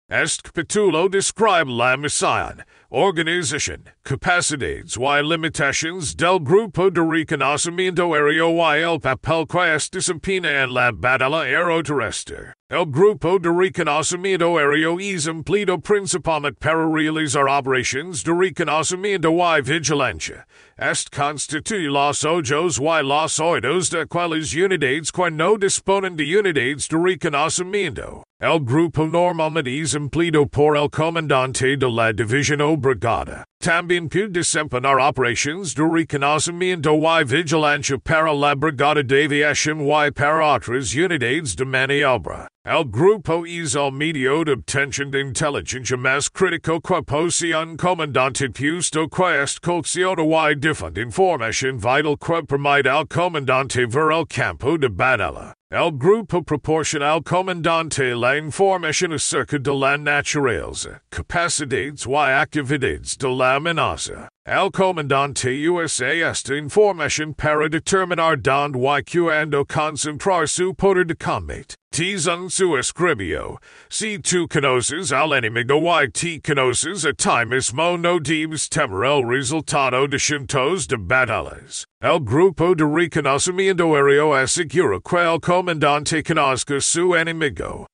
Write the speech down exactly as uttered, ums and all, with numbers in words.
Est capitulo describe la misión, organización, capacidades y limitaciones del grupo de reconocimiento aéreo y el papel que éste desempeña en la batalla aeroterrestre. El grupo de reconocimiento aéreo es empleado principalmente para realizar operaciones de reconocimiento y vigilancia. Este constituye los ojos y los oídos de aquellas unidades que no disponen de unidades de reconocimiento. El grupo normalmente es empleado por el comandante de la división o brigada. También puede desempeñar operaciones de reconocimiento y vigilancia para la brigada de aviación y para otras unidades de maniobra. El grupo es el medio de obtención de inteligencia más crítico que posee un comandante puesto que este colciona y difunde información vital que permite al comandante ver el campo de batalla. El grupo proporciona al comandante la información acerca de la naturaleza, capacidades y actividades de la amenaza. El comandante usa esta información para determinar dónde y cuándo concentrar su poder de combate. Tizan su escribio. Si tú conoces al enemigo y te conoces a ti mismo no debes temer el resultado de cientos de batallas. El grupo de reconocimiento aéreo asegura que el comandante conozca su enemigo.